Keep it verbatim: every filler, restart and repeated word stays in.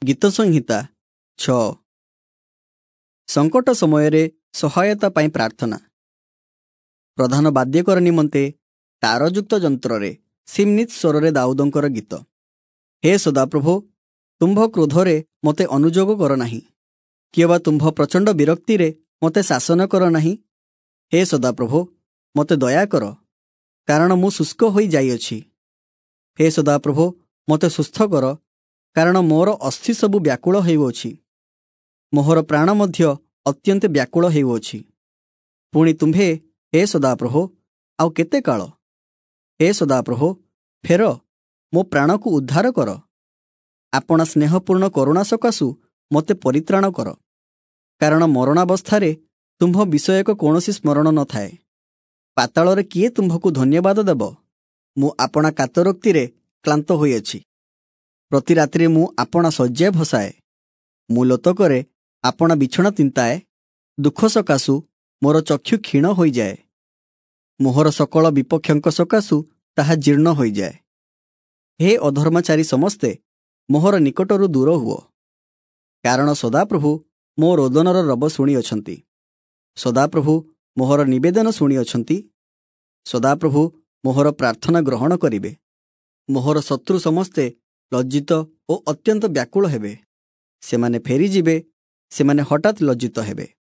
गीत संहिता छ। संकट समय सहायता पाई प्रार्थना। प्रधान वाद्यकर निमंते तारयुक्त जंत्र सिमनित स्वर दाऊदंकर गीत। हे सदाप्रभु, तुम्भ क्रोधरे मते अनुजोग कर नाही, किबा तुम्भ प्रचंड विरक्ति रे मते शासन कर नाही। हे सदाप्रभु, मते दया कर, कारण मु शुष्क होई जाइअछि। हे सदाप्रभु, मते सुस्थ कर, कारण मोर अस्थि सबु व्याकुल हेउअछि। मोहर प्राण मध्य अत्यंत व्याकुल हेउअछि। पुणी तुम्भे हे सदाप्रभु, आउ केते काल? हे सदाप्रभु, फेर मो प्राण को उद्धार कर। आपण स्नेहपूर्ण करुणा सकाशु मते परित्राण कर, कारण मरणावस्थारे तुम्भ विषयक कौनसी स्मरण न थाए। पाताଳରେ किए तुम्भको धन्यवाद देव? मु आपणा कातरोक्तिरे क्लांत होइअछि। प्रति रात्रि मु आपणा शय्या भसाए, मु लोतकरे आपणा बिछଣା तिंताए। दुख सकाशु मोर चक्षु क्षीण होई जाए, मोहर सकल विपक्षंक सकाशु ताहा जीर्ण होई जाए। हे अधर्मचारी समस्ते, मोहर निकटरू दूर हुओ, कारण सदाप्रभु मो रोदनर रब शुणी अछंती। सदाप्रभु मोहर निवेदन शुणी अछंती। सदाप्रभु मोहर प्रार्थना ग्रहण करिवे। मोहर शत्रु समस्ते लज्जित ओ अत्यंत व्याकुल हेबे। सेमाने फेरी जिबे, सेमाने हठात लज्जित हेबे।